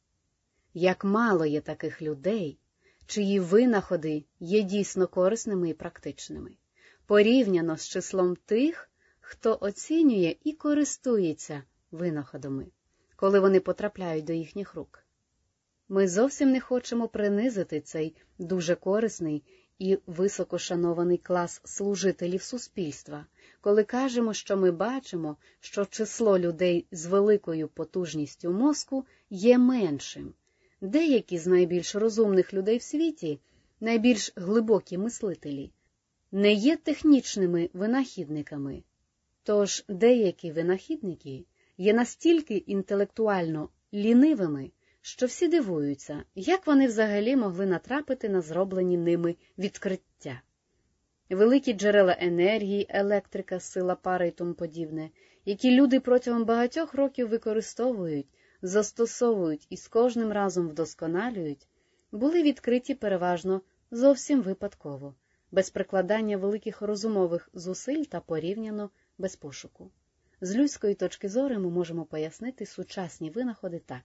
A: Як мало є таких людей, чиї винаходи є дійсно корисними і практичними, порівняно з числом тих, хто оцінює і користується винаходами, коли вони потрапляють до їхніх рук. Ми зовсім не хочемо принизити цей дуже корисний і високошанований клас служителів суспільства, коли кажемо, що ми бачимо, що число людей з великою потужністю мозку є меншим. Деякі з найбільш розумних людей в світі, найбільш глибокі мислителі, не є технічними винахідниками. Тож деякі винахідники є настільки інтелектуально лінивими, що всі дивуються, як вони взагалі могли натрапити на зроблені ними відкриття. Великі джерела енергії, електрика, сила пари і тому подібне, які люди протягом багатьох років використовують, застосовують і з кожним разом вдосконалюють, були відкриті переважно зовсім випадково, без прикладання великих розумових зусиль та порівняно без пошуку. З людської точки зору ми можемо пояснити сучасні винаходи так.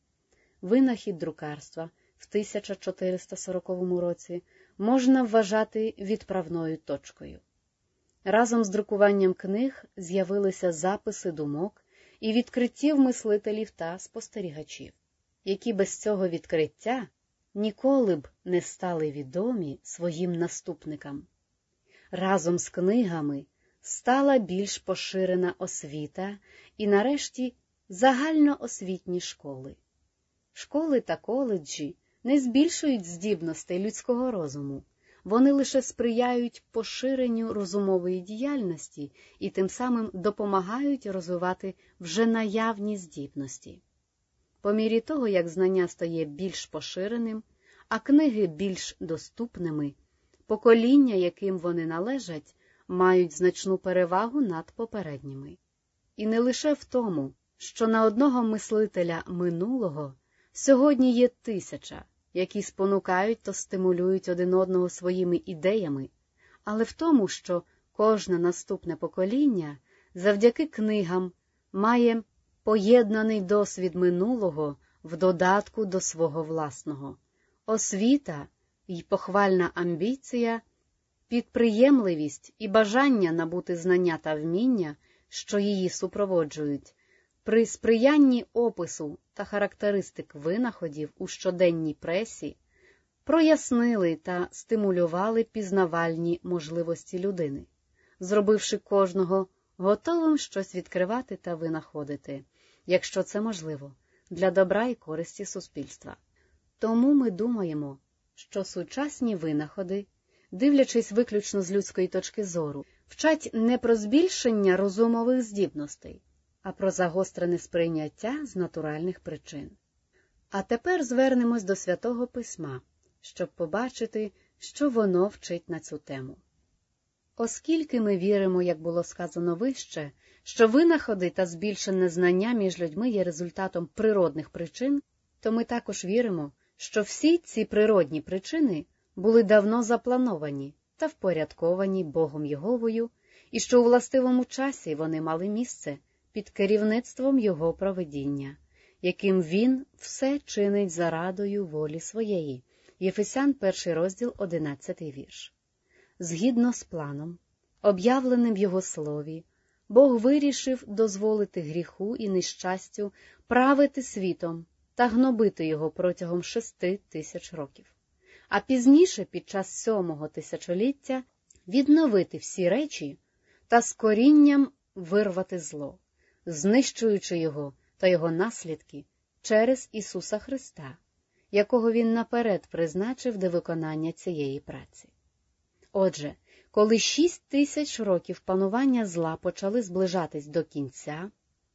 A: Винахід друкарства в 1440 році можна вважати відправною точкою. Разом з друкуванням книг з'явилися записи думок і відкриттів мислителів та спостерігачів, які без цього відкриття ніколи б не стали відомі своїм наступникам. Разом з книгами стала більш поширена освіта і, нарешті, загальноосвітні школи. Школи та коледжі не збільшують здібностей людського розуму, вони лише сприяють поширенню розумової діяльності і тим самим допомагають розвивати вже наявні здібності. По мірі того, як знання стає більш поширеним, а книги більш доступними, покоління, яким вони належать, мають значну перевагу над попередніми. І не лише в тому, що на одного мислителя минулого сьогодні є 1000, які спонукають та стимулюють один одного своїми ідеями, але в тому, що кожне наступне покоління завдяки книгам має поєднаний досвід минулого в додатку до свого власного. Освіта й похвальна амбіція, підприємливість і бажання набути знання та вміння, що її супроводжують, при сприянні опису та характеристик винаходів у щоденній пресі, прояснили та стимулювали пізнавальні можливості людини, зробивши кожного готовим щось відкривати та винаходити, якщо це можливо, для добра і користі суспільства. Тому ми думаємо, що сучасні винаходи, дивлячись виключно з людської точки зору, вчать не про збільшення розумових здібностей, а про загострене сприйняття з натуральних причин. А тепер звернемось до Святого Письма, щоб побачити, що воно вчить на цю тему. Оскільки ми віримо, як було сказано вище, що винаходи та збільшене знання між людьми є результатом природних причин, то ми також віримо, що всі ці природні причини були давно заплановані та впорядковані Богом Єговою, і що у властивому часі вони мали місце під керівництвом Його провидіння, яким Він все чинить за радою волі своєї. Єфесян 1 розділ 11 вірш. Згідно з планом, об'явленим в Його слові, Бог вирішив дозволити гріху і нещастю правити світом та гнобити його протягом 6000 років. А пізніше, під час 7-го тисячоліття, відновити всі речі та з корінням вирвати зло, знищуючи його та його наслідки через Ісуса Христа, якого Він наперед призначив до виконання цієї праці. Отже, коли 6000 років панування зла почали зближатись до кінця,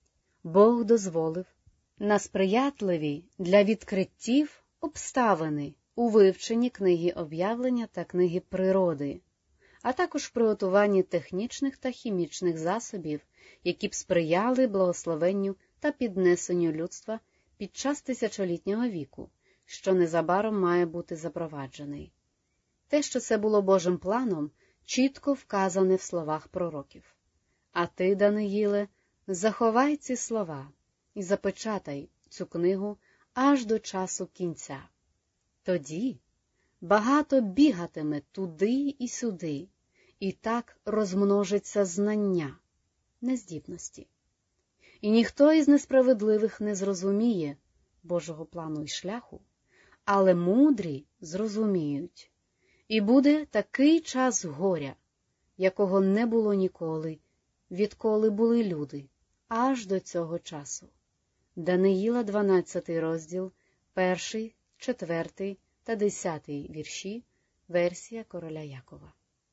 A: Бог дозволив на сприятливі для відкриттів обставини у вивченні книги об'явлення та книги природи, а також приготуванні технічних та хімічних засобів, які б сприяли благословенню та піднесенню людства під час тисячолітнього віку, що незабаром має бути запроваджений. Те, що це було Божим планом, чітко вказане в словах пророків. А ти, Даниїле, заховай ці слова і запечатай цю книгу аж до часу кінця. Тоді багато бігатиме туди і сюди, і так розмножиться знання, нездібності. І ніхто із несправедливих не зрозуміє Божого плану і шляху, але мудрі зрозуміють. І буде такий час горя, якого не було ніколи, відколи були люди, аж до цього часу. Даниїла 12 розділ, 1, 4 та 10 вірші, версія короля Якова.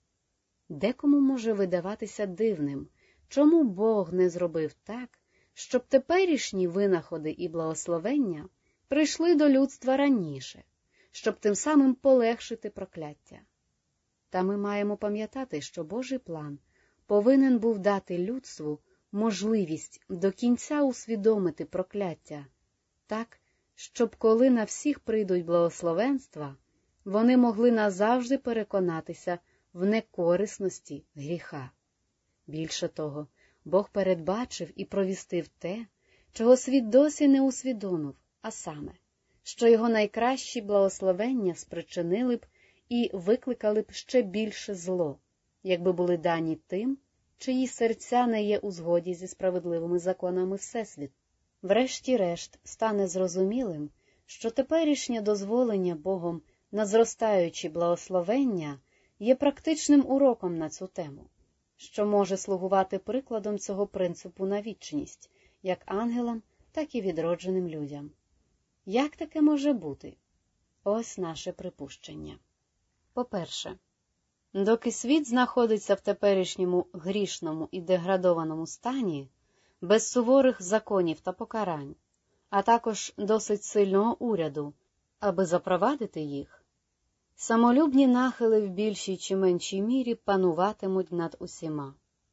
A: Декому може видаватися дивним, чому Бог не зробив так, щоб теперішні винаходи і благословення прийшли до людства раніше, щоб тим самим полегшити прокляття. Та ми маємо пам'ятати, що Божий план повинен був дати людству можливість до кінця усвідомити прокляття, так, щоб коли на всіх прийдуть благословенства, вони могли назавжди переконатися в некорисності гріха. Більше того, Бог передбачив і провістив те, чого світ досі не усвідомив, а саме, що його найкращі благословення спричинили б і викликали б ще більше зло, якби були дані тим, чиї серця не є у згоді зі справедливими законами Всесвіту. Врешті-решт стане зрозумілим, що теперішнє дозволення Богом на зростаючі благословення є практичним уроком на цю тему, що може слугувати прикладом цього принципу на вічність, як ангелам, так і відродженим людям. Як таке може бути? Ось наше припущення. По-перше, доки світ знаходиться в теперішньому грішному і деградованому стані, без суворих законів та покарань, а також досить сильного уряду, аби запровадити їх, самолюбні нахили в більшій чи меншій мірі пануватимуть над усіма.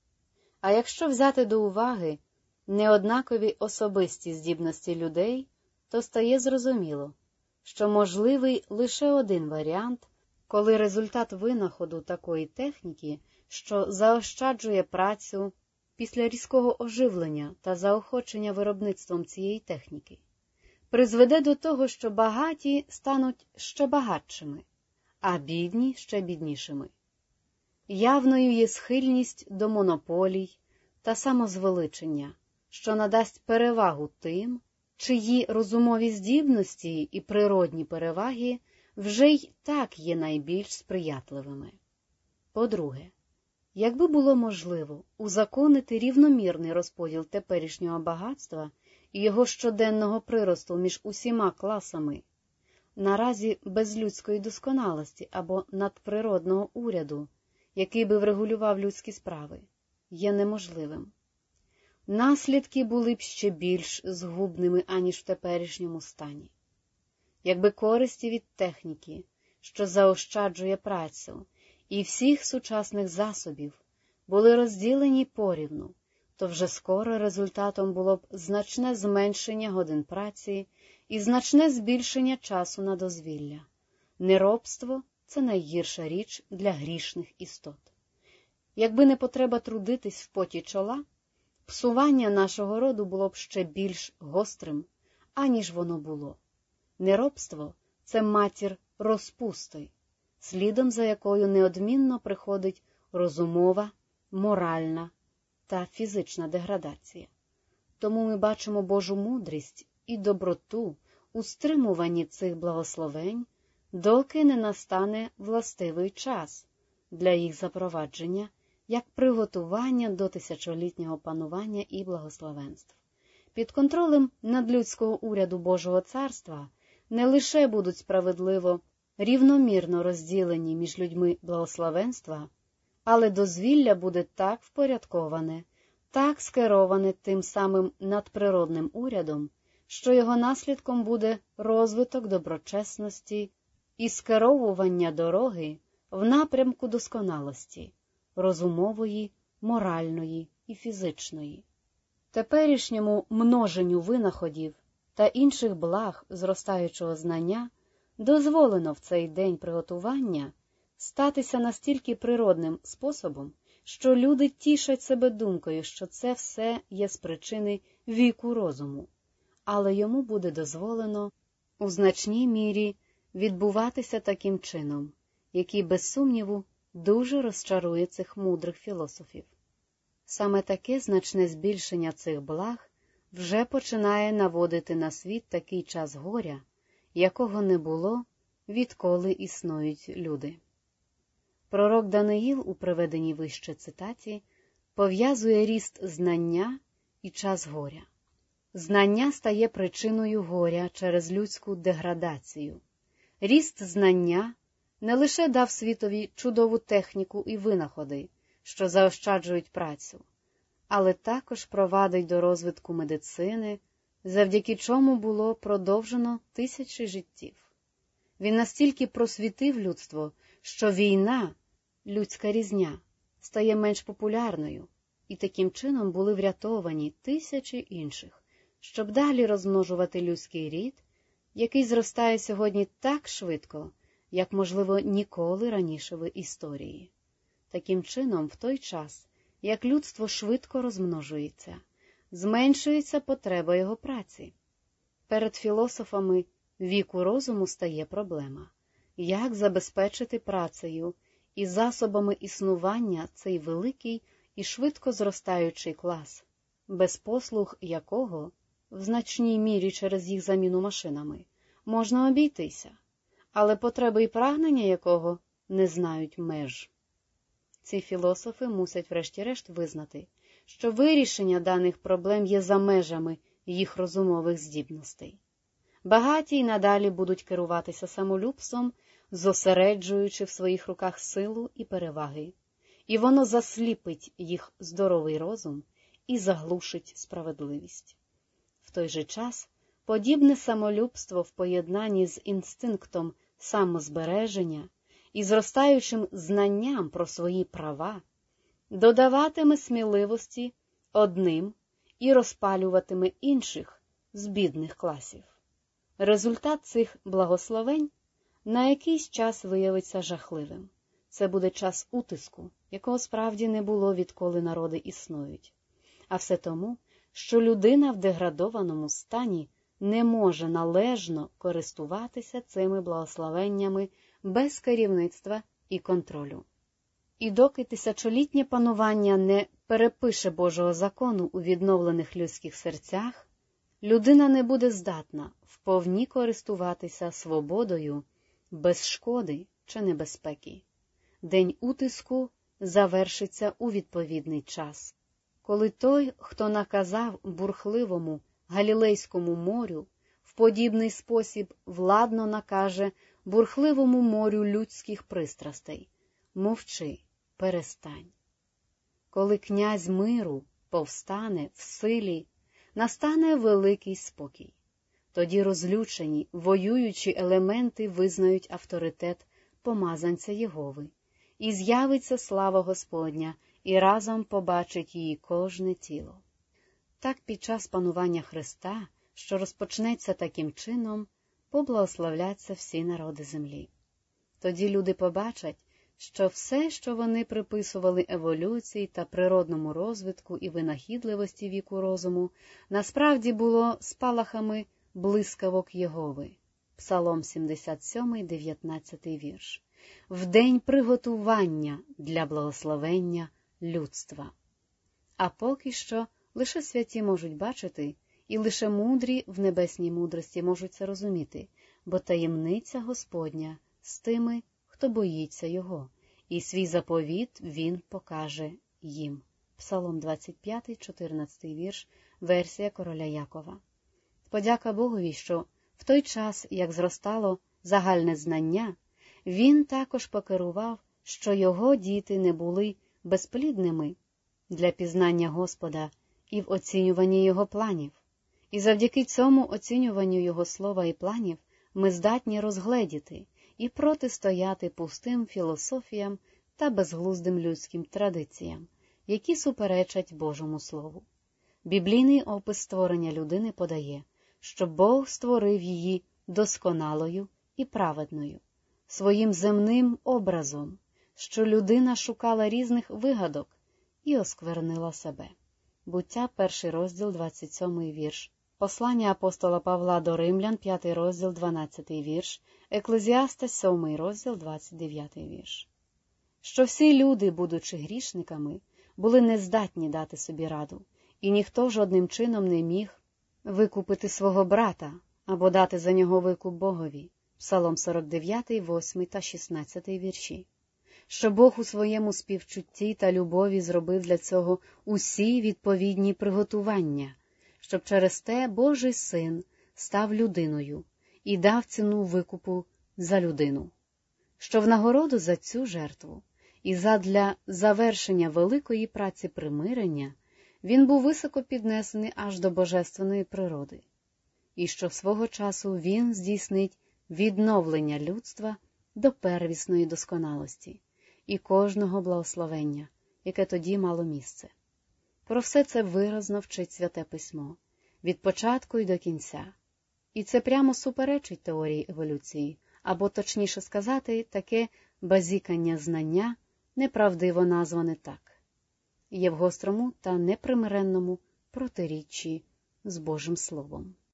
A: А якщо взяти до уваги неоднакові особисті здібності людей, то стає зрозуміло, що можливий лише один варіант, коли результат винаходу такої техніки, що заощаджує працю після різкого оживлення та заохочення виробництвом цієї техніки, призведе до того, що багаті стануть ще багатшими, а бідні ще біднішими. Явною є схильність до монополій та самозвеличення, що надасть перевагу тим, чиї розумові здібності і природні переваги вже й так є найбільш сприятливими. По-друге, якби було можливо узаконити рівномірний розподіл теперішнього багатства і його щоденного приросту між усіма класами, наразі без людської досконалості або надприродного уряду, який би врегулював людські справи, є неможливим. Наслідки були б ще більш згубними, аніж в теперішньому стані. Якби користі від техніки, що заощаджує працю, і всіх сучасних засобів були розділені порівну, то вже скоро результатом було б значне зменшення годин праці і значне збільшення часу на дозвілля. Неробство – це найгірша річ для грішних істот. Якби не потреба трудитись в поті чола, псування нашого роду було б ще більш гострим, аніж воно було. Неробство – це матір розпусти, слідом за якою неодмінно приходить розумова, моральна та фізична деградація. Тому ми бачимо Божу мудрість і доброту у стримуванні цих благословень, доки не настане властивий час для їх запровадження, як приготування до тисячолітнього панування і благословенств. Під контролем надлюдського уряду Божого царства не лише будуть справедливо, рівномірно розділені між людьми благословенства, але дозвілля буде так впорядковане, так скероване тим самим надприродним урядом, що його наслідком буде розвиток доброчесності і скеровування дороги в напрямку досконалості, розумової, моральної і фізичної. Теперішньому множенню винаходів та інших благ зростаючого знання дозволено в цей день приготування статися настільки природним способом, що люди тішать себе думкою, що це все є з причини віку розуму, але йому буде дозволено у значній мірі відбуватися таким чином, який, без сумніву, дуже розчарує цих мудрих філософів. Саме таке значне збільшення цих благ вже починає наводити на світ такий час горя, якого не було, відколи існують люди. Пророк Даниїл у приведеній вище цитаті пов'язує ріст знання і час горя. Знання стає причиною горя через людську деградацію. Ріст знання не лише дав світові чудову техніку і винаходи, що заощаджують працю, але також провадить до розвитку медицини, завдяки чому було продовжено тисячі життів. Він настільки просвітив людство, що війна, людська різня, стає менш популярною, і таким чином були врятовані тисячі інших, щоб далі розмножувати людський рід, який зростає сьогодні так швидко, як, можливо, ніколи раніше в історії. Таким чином, в той час, як людство швидко розмножується, зменшується потреба його праці. Перед філософами віку розуму стає проблема, як забезпечити працею і засобами існування цей великий і швидко зростаючий клас, без послуг якого, в значній мірі через їх заміну машинами, можна обійтися, але потреби і прагнення якого не знають меж. Ці філософи мусять врешті-решт визнати, що вирішення даних проблем є за межами їх розумових здібностей. Багаті й надалі будуть керуватися самолюбством, зосереджуючи в своїх руках силу і переваги, і воно засліпить їх здоровий розум і заглушить справедливість. В той же час подібне самолюбство в поєднанні з інстинктом самозбереження і зростаючим знанням про свої права додаватиме сміливості одним і розпалюватиме інших з бідних класів. Результат цих благословень на якийсь час виявиться жахливим. Це буде час утиску, якого справді не було, відколи народи існують. А все тому, що людина в деградованому стані не може належно користуватися цими благословеннями без керівництва і контролю. І доки тисячолітнє панування не перепише Божого закону у відновлених людських серцях, людина не буде здатна вповні користуватися свободою без шкоди чи небезпеки. День утиску завершиться у відповідний час, коли той, хто наказав бурхливому Галілейському морю, в подібний спосіб владно накаже бурхливому морю людських пристрастей: мовчи, перестань. Коли князь миру повстане в силі, настане великий спокій. Тоді розлючені, воюючі елементи визнають авторитет помазанця Єгови, і з'явиться слава Господня, і разом побачить її кожне тіло. Так під час панування Христа, що розпочнеться таким чином, поблагословляться всі народи землі. Тоді люди побачать, що все, що вони приписували еволюції та природному розвитку і винахідливості віку розуму, насправді було спалахами блискавок Єгови. Псалом 77, 19 вірш. В день приготування для благословення людства. А поки що лише святі можуть бачити, і лише мудрі в небесній мудрості можуть це розуміти, бо таємниця Господня з тими, хто боїться Його, і свій заповіт Він покаже їм. Псалом 25, 14 вірш, версія короля Якова. Подяка Богові, що в той час, як зростало загальне знання, Він також покерував, що Його діти не були безплідними для пізнання Господа і в оцінюванні Його планів. І завдяки цьому оцінюванню Його слова і планів ми здатні розгледіти і протистояти пустим філософіям та безглуздим людським традиціям, які суперечать Божому Слову. Біблійний опис створення людини подає, що Бог створив її досконалою і праведною, своїм земним образом, що людина шукала різних вигадок і осквернила себе. Буття, 1 розділ, 27 вірш. Послання апостола Павла до Римлян, 5 розділ, 12 вірш. Еклезіаста, 7 розділ, 29 вірш. Що всі люди, будучи грішниками, були нездатні дати собі раду, і ніхто жодним чином не міг викупити свого брата або дати за нього викуп Богові. Псалом 49, 8 та 16 вірші. Що Бог у своєму співчутті та любові зробив для цього усі відповідні приготування, щоб через те Божий Син став людиною і дав ціну викупу за людину. Що в нагороду за цю жертву і задля завершення великої праці примирення він був високо піднесений аж до божественної природи, і що свого часу він здійснить відновлення людства до первісної досконалості і кожного благословення, яке тоді мало місце. Про все це виразно вчить Святе Письмо, від початку й до кінця. І це прямо суперечить теорії еволюції, або, точніше сказати, таке базікання знання неправдиво назване так. Є в гострому та непримиренному протиріччі з Божим Словом.